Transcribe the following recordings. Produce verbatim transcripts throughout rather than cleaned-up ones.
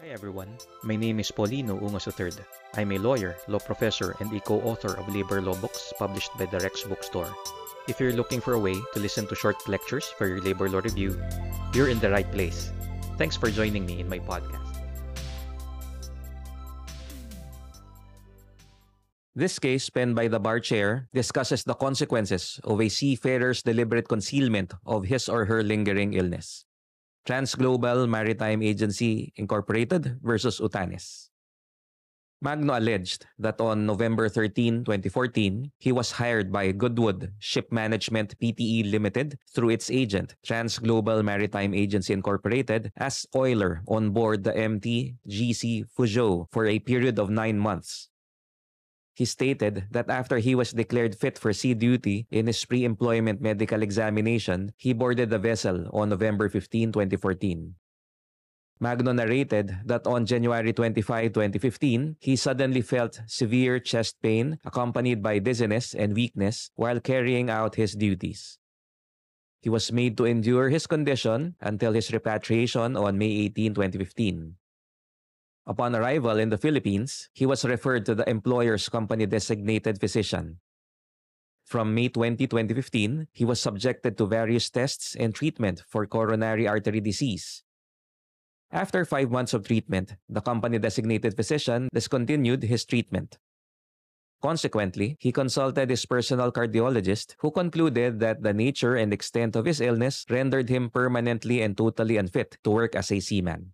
Hi everyone, my name is Paulino Ungos the third. I'm a lawyer, law professor, and a co-author of labor law books published by the Rex Bookstore. If you're looking for a way to listen to short lectures for your labor law review, you're in the right place. Thanks for joining me in my podcast. This case, penned by the bar chair, discusses the consequences of a seafarer's deliberate concealment of his or her lingering illness. Transglobal Maritime Agency Incorporated versus Utanes. Magno alleged that on November thirteenth, twenty fourteen, he was hired by Goodwood Ship Management Pte. Limited through its agent, Transglobal Maritime Agency Incorporated, as oiler on board the M T G C Fuzhou for a period of nine months. He stated that after he was declared fit for sea duty in his pre-employment medical examination, he boarded the vessel on November fifteenth, twenty fourteen. Magno narrated that on January twenty-fifth, twenty fifteen, he suddenly felt severe chest pain accompanied by dizziness and weakness while carrying out his duties. He was made to endure his condition until his repatriation on May eighteenth, twenty fifteen. Upon arrival in the Philippines, he was referred to the employer's company-designated physician. From May twentieth, twenty fifteen, he was subjected to various tests and treatment for coronary artery disease. After five months of treatment, the company-designated physician discontinued his treatment. Consequently, he consulted his personal cardiologist, who concluded that the nature and extent of his illness rendered him permanently and totally unfit to work as a seaman.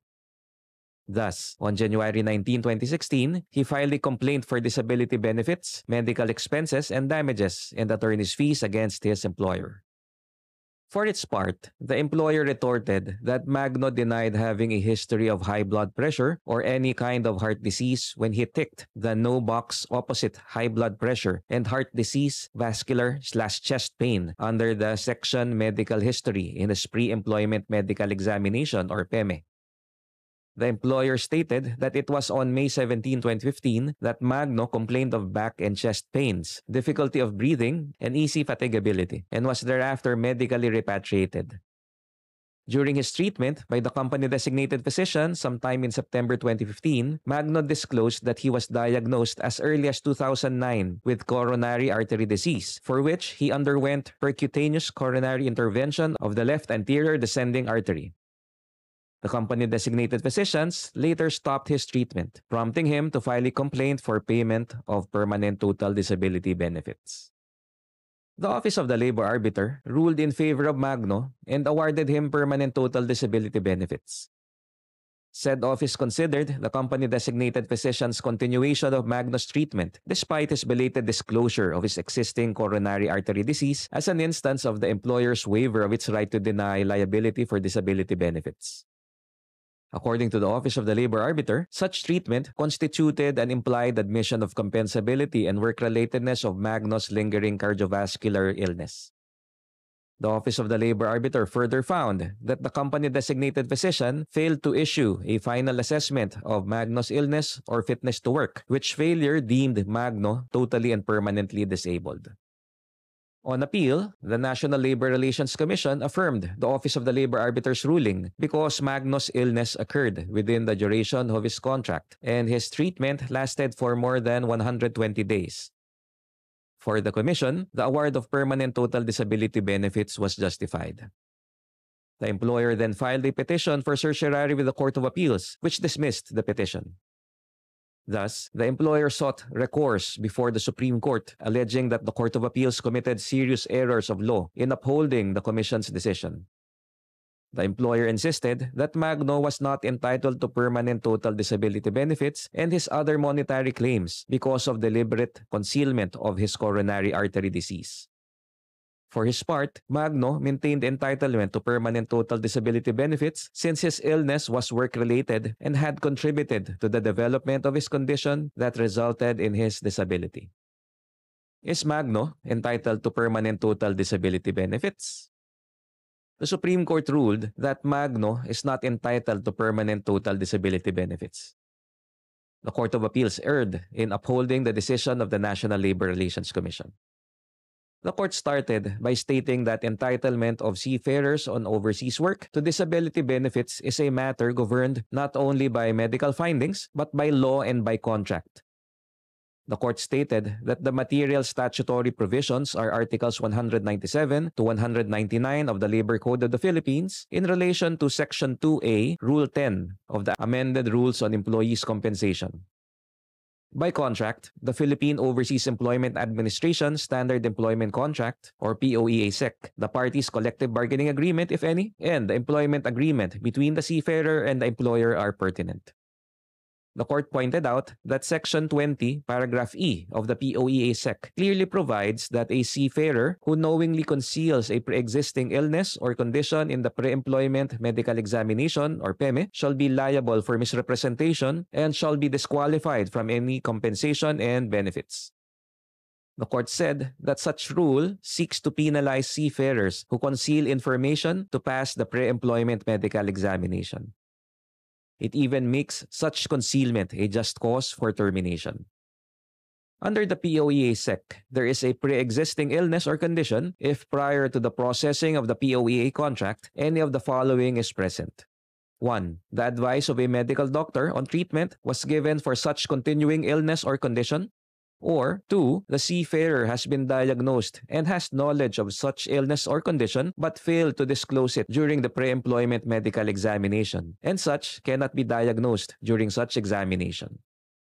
Thus, on January nineteenth, twenty sixteen, he filed a complaint for disability benefits, medical expenses, and damages and attorney's fees against his employer. For its part, the employer retorted that Magno denied having a history of high blood pressure or any kind of heart disease when he ticked the no box opposite high blood pressure and heart disease, vascular slash chest pain under the section medical history in his pre-employment medical examination or P E M E. The employer stated that it was on May seventeenth, twenty fifteen that Magno complained of back and chest pains, difficulty of breathing, and easy fatigability, and was thereafter medically repatriated. During his treatment by the company-designated physician sometime in September twenty fifteen, Magno disclosed that he was diagnosed as early as two thousand nine with coronary artery disease, for which he underwent percutaneous coronary intervention of the left anterior descending artery. The company-designated physicians later stopped his treatment, prompting him to file a complaint for payment of permanent total disability benefits. The Office of the Labor Arbiter ruled in favor of Magno and awarded him permanent total disability benefits. Said office considered the company-designated physician's continuation of Magno's treatment despite his belated disclosure of his existing coronary artery disease as an instance of the employer's waiver of its right to deny liability for disability benefits. According to the Office of the Labor Arbiter, such treatment constituted an implied admission of compensability and work-relatedness of Magno's lingering cardiovascular illness. The Office of the Labor Arbiter further found that the company-designated physician failed to issue a final assessment of Magno's illness or fitness to work, which failure deemed Magno totally and permanently disabled. On appeal, the National Labor Relations Commission affirmed the Office of the Labor Arbiter's ruling because Magno's illness occurred within the duration of his contract and his treatment lasted for more than one hundred twenty days. For the Commission, the award of permanent total disability benefits was justified. The employer then filed a petition for certiorari with the Court of Appeals, which dismissed the petition. Thus, the employer sought recourse before the Supreme Court, alleging that the Court of Appeals committed serious errors of law in upholding the Commission's decision. The employer insisted that Magno was not entitled to permanent total disability benefits and his other monetary claims because of deliberate concealment of his coronary artery disease. For his part, Magno maintained entitlement to permanent total disability benefits since his illness was work-related and had contributed to the development of his condition that resulted in his disability. Is Magno entitled to permanent total disability benefits? The Supreme Court ruled that Magno is not entitled to permanent total disability benefits. The Court of Appeals erred in upholding the decision of the National Labor Relations Commission. The court started by stating that entitlement of seafarers on overseas work to disability benefits is a matter governed not only by medical findings but by law and by contract. The court stated that the material statutory provisions are Articles one ninety-seven to one ninety-nine of the Labor Code of the Philippines in relation to Section two A, Rule ten of the amended Rules on Employees' Compensation. By contract, the Philippine Overseas Employment Administration Standard Employment Contract, or P O E A S E C, the parties' collective bargaining agreement, if any, and the employment agreement between the seafarer and the employer are pertinent. The court pointed out that Section twenty, Paragraph E of the P O E A S E C clearly provides that a seafarer who knowingly conceals a pre-existing illness or condition in the pre-employment medical examination, or P E M E, shall be liable for misrepresentation and shall be disqualified from any compensation and benefits. The court said that such rule seeks to penalize seafarers who conceal information to pass the pre-employment medical examination. It even makes such concealment a just cause for termination. Under the P O E A S E C, there is a pre-existing illness or condition if prior to the processing of the P O E A contract, any of the following is present. one. The advice of a medical doctor on treatment was given for such continuing illness or condition. Or two. The seafarer has been diagnosed and has knowledge of such illness or condition but failed to disclose it during the pre-employment medical examination, and such cannot be diagnosed during such examination.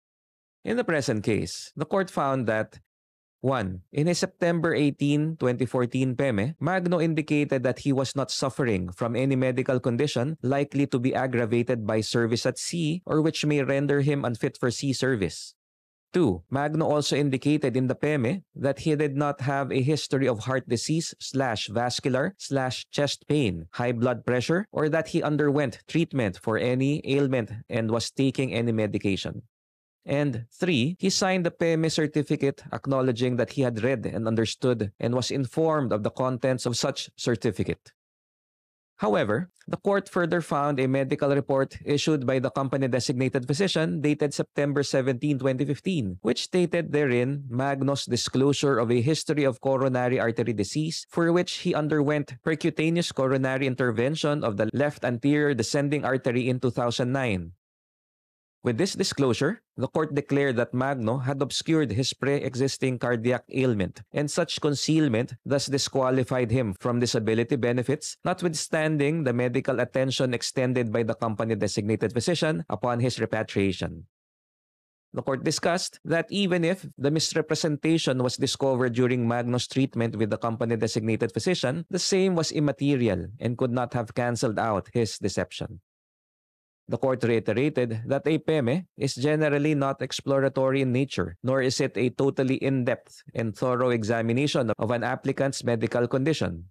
In the present case, the court found that one. In a September eighteenth, twenty fourteen P E M E, Magno indicated that he was not suffering from any medical condition likely to be aggravated by service at sea or which may render him unfit for sea service. two. Magno also indicated in the P E M E that he did not have a history of heart disease slash vascular slash chest pain, high blood pressure, or that he underwent treatment for any ailment and was taking any medication. And three. He signed the P E M E certificate acknowledging that he had read and understood and was informed of the contents of such certificate. However, the court further found a medical report issued by the company-designated physician dated September seventeenth, twenty fifteen, which stated therein Magno's disclosure of a history of coronary artery disease for which he underwent percutaneous coronary intervention of the left anterior descending artery in two thousand nine. With this disclosure, the court declared that Magno had obscured his pre-existing cardiac ailment, and such concealment thus disqualified him from disability benefits, notwithstanding the medical attention extended by the company-designated physician upon his repatriation. The court discussed that even if the misrepresentation was discovered during Magno's treatment with the company-designated physician, the same was immaterial and could not have cancelled out his deception. The court reiterated that a P E M E is generally not exploratory in nature, nor is it a totally in-depth and thorough examination of an applicant's medical condition.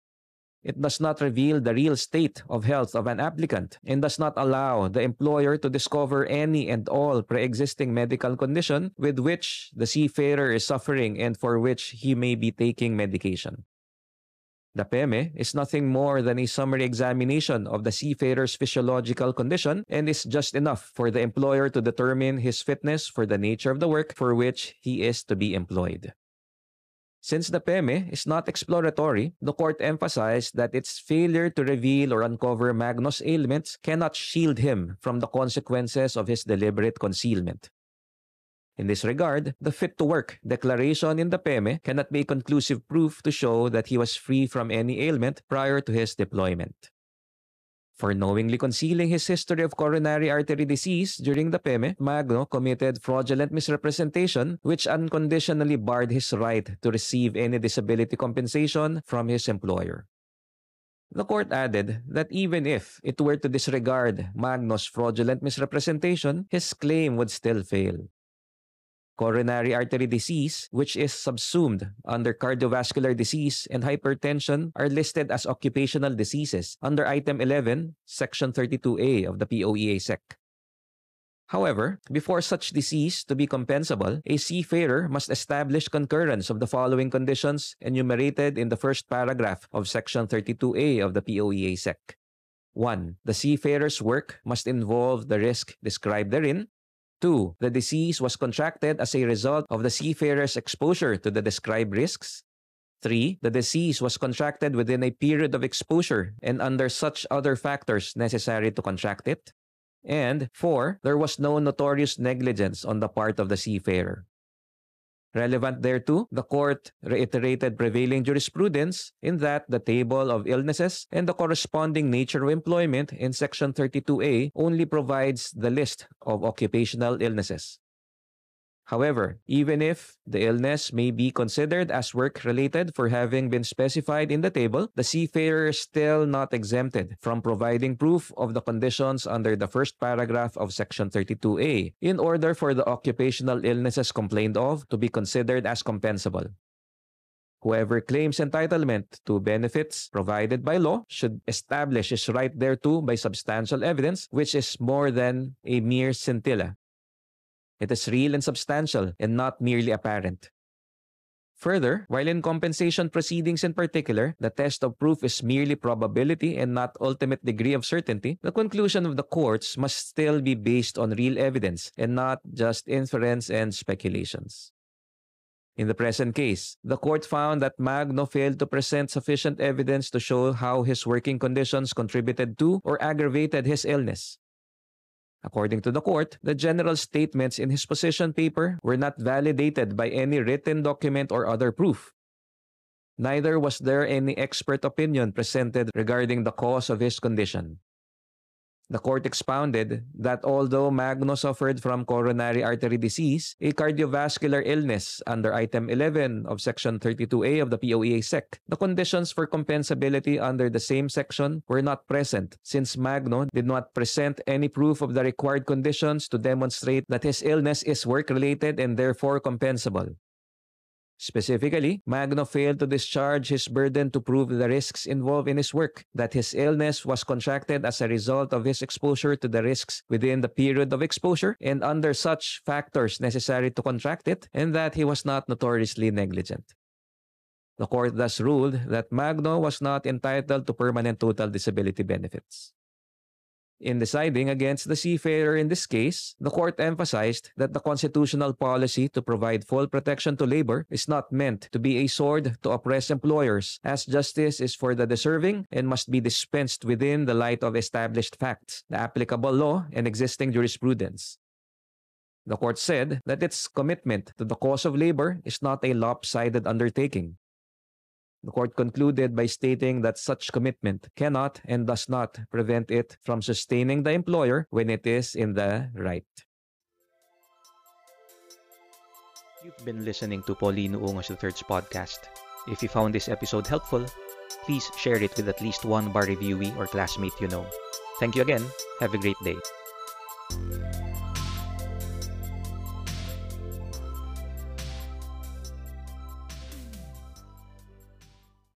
It does not reveal the real state of health of an applicant and does not allow the employer to discover any and all pre-existing medical condition with which the seafarer is suffering and for which he may be taking medication. The P E M E is nothing more than a summary examination of the seafarer's physiological condition and is just enough for the employer to determine his fitness for the nature of the work for which he is to be employed. Since the P E M E is not exploratory, the court emphasized that its failure to reveal or uncover Magno's ailments cannot shield him from the consequences of his deliberate concealment. In this regard, the fit-to-work declaration in the P E M E cannot be conclusive proof to show that he was free from any ailment prior to his deployment. For knowingly concealing his history of coronary artery disease during the P E M E, Magno committed fraudulent misrepresentation which unconditionally barred his right to receive any disability compensation from his employer. The court added that even if it were to disregard Magno's fraudulent misrepresentation, his claim would still fail. Coronary artery disease, which is subsumed under cardiovascular disease and hypertension, are listed as occupational diseases under Item eleven, Section thirty-two A of the P O E A S E C. However, before such disease to be compensable, a seafarer must establish concurrence of the following conditions enumerated in the first paragraph of Section thirty-two A of the P O E A S E C. one. The seafarer's work must involve the risk described therein. two. The disease was contracted as a result of the seafarer's exposure to the described risks. Three, the disease was contracted within a period of exposure and under such other factors necessary to contract it. And four, there was no notorious negligence on the part of the seafarer. Relevant thereto, the court reiterated prevailing jurisprudence in that the table of illnesses and the corresponding nature of employment in Section thirty-two A only provides the list of occupational illnesses. However, even if the illness may be considered as work-related for having been specified in the table, the seafarer is still not exempted from providing proof of the conditions under the first paragraph of Section thirty-two A in order for the occupational illnesses complained of to be considered as compensable. Whoever claims entitlement to benefits provided by law should establish his right thereto by substantial evidence, which is more than a mere scintilla. It is real and substantial and not merely apparent. Further, while in compensation proceedings in particular, the test of proof is merely probability and not ultimate degree of certainty, the conclusion of the courts must still be based on real evidence and not just inference and speculations. In the present case, the court found that Magno failed to present sufficient evidence to show how his working conditions contributed to or aggravated his illness. According to the court, the general statements in his position paper were not validated by any written document or other proof. Neither was there any expert opinion presented regarding the cause of his condition. The court expounded that although Magno suffered from coronary artery disease, a cardiovascular illness under Item eleven of Section thirty-two A of the P O E A S E C, the conditions for compensability under the same section were not present since Magno did not present any proof of the required conditions to demonstrate that his illness is work-related and therefore compensable. Specifically, Magno failed to discharge his burden to prove the risks involved in his work, that his illness was contracted as a result of his exposure to the risks within the period of exposure and under such factors necessary to contract it, and that he was not notoriously negligent. The court thus ruled that Magno was not entitled to permanent total disability benefits. In deciding against the seafarer in this case, the court emphasized that the constitutional policy to provide full protection to labor is not meant to be a sword to oppress employers, as justice is for the deserving and must be dispensed within the light of established facts, the applicable law, and existing jurisprudence. The court said that its commitment to the cause of labor is not a lopsided undertaking. The court concluded by stating that such commitment cannot and does not prevent it from sustaining the employer when it is in the right. You've been listening to Paulino Ungos the third's podcast. If you found this episode helpful, please share it with at least one bar reviewee or classmate you know. Thank you again. Have a great day.